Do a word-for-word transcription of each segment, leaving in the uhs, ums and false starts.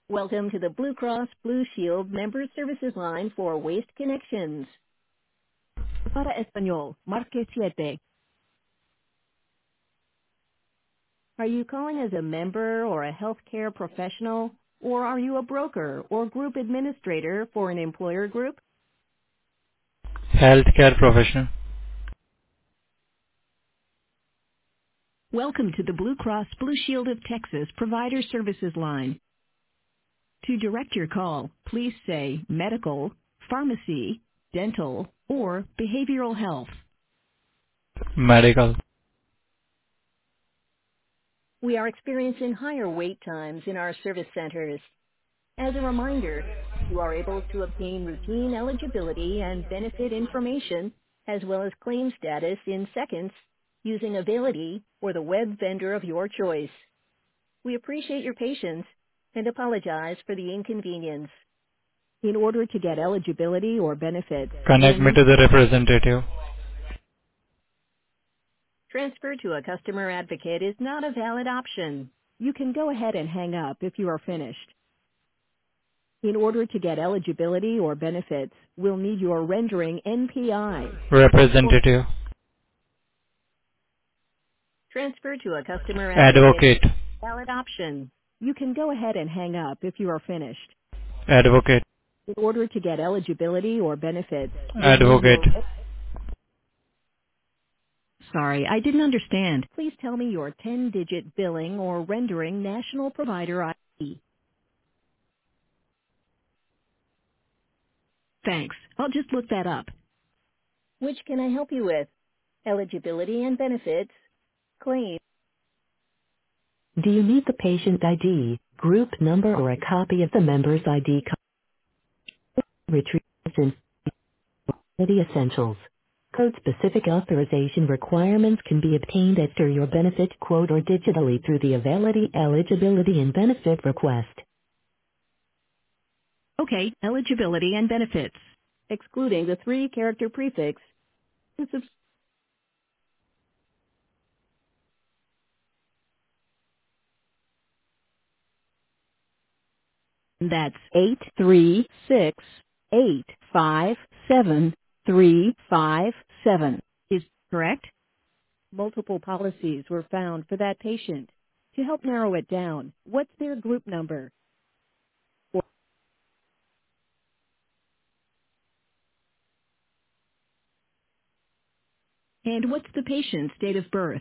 Welcome to the Blue Cross Blue Shield Member Services line for Waste Connections. Para Español, marque siete. Are you calling as a member or a healthcare professional, or are you a broker or group administrator for an employer group? Healthcare professional. Welcome to the Blue Cross Blue Shield of Texas Provider Services line. To direct your call, please say medical, pharmacy, dental, or behavioral health. Medical. We are experiencing higher wait times in our service centers. As a reminder, you are able to obtain routine eligibility and benefit information, as well as claim status in seconds, using Availity or the web vendor of your choice. We appreciate your patience and apologize for the inconvenience. In order to get eligibility or benefits, we'll Connect me need to the representative. transfer to a customer advocate is not a valid option. You can go ahead and hang up if you are finished. In order to get eligibility or benefits, we'll need your rendering N P I. Representative. Transfer to a customer advocate. Advocate. Valid option. You can go ahead and hang up if you are finished. Advocate. In order to get eligibility or benefits, we'll need Advocate. your... Sorry, I didn't understand. Please tell me your ten-digit billing or rendering national provider I D. Thanks. I'll just look that up. Which can I help you with? Eligibility and benefits, claim. Do you need the patient I D, group number, or a copy of the member's I D card? Retrieve in City Essentials. Code-specific authorization requirements can be obtained after your benefit quote or digitally through the Availity Eligibility and Benefit Request. Okay, eligibility and benefits. Excluding the three-character prefix. That's eight three six eight five seven three five seven. Is correct? Multiple policies were found for that patient. To help narrow it down, what's their group number? Or- And what's the patient's date of birth?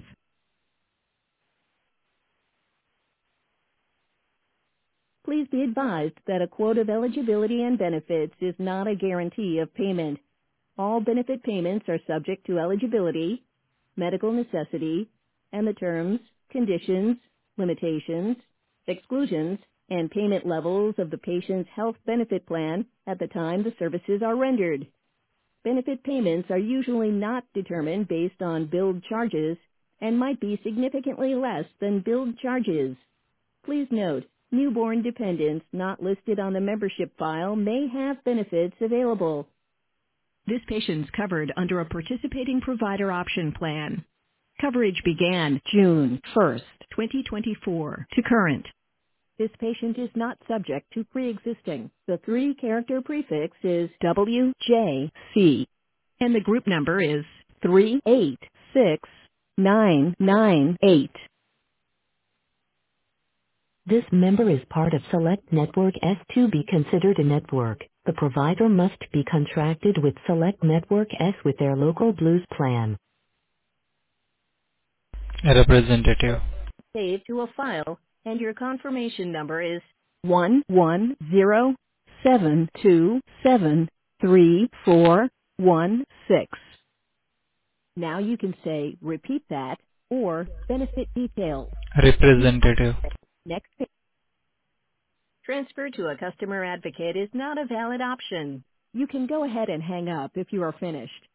Please be advised that a quote of eligibility and benefits is not a guarantee of payment. All benefit payments are subject to eligibility, medical necessity, and the terms, conditions, limitations, exclusions, and payment levels of the patient's health benefit plan at the time the services are rendered. Benefit payments are usually not determined based on billed charges and might be significantly less than billed charges. Please note, newborn dependents not listed on the membership file may have benefits available. This patient's covered under a participating provider option plan. Coverage began June first, twenty twenty-four to current. This patient is not subject to pre-existing. The three-character prefix is W J C, and the group number is three eight six nine nine eight. This member is part of Select Network S. To be considered a network, the provider must be contracted with Select Network S with their local Blues plan. Representative. Save to a file, and your confirmation number is one one zero seven two seven three four one six. Now you can say repeat that or benefit details. Representative. Next page. Transfer to a customer advocate is not a valid option. You can go ahead and hang up if you are finished.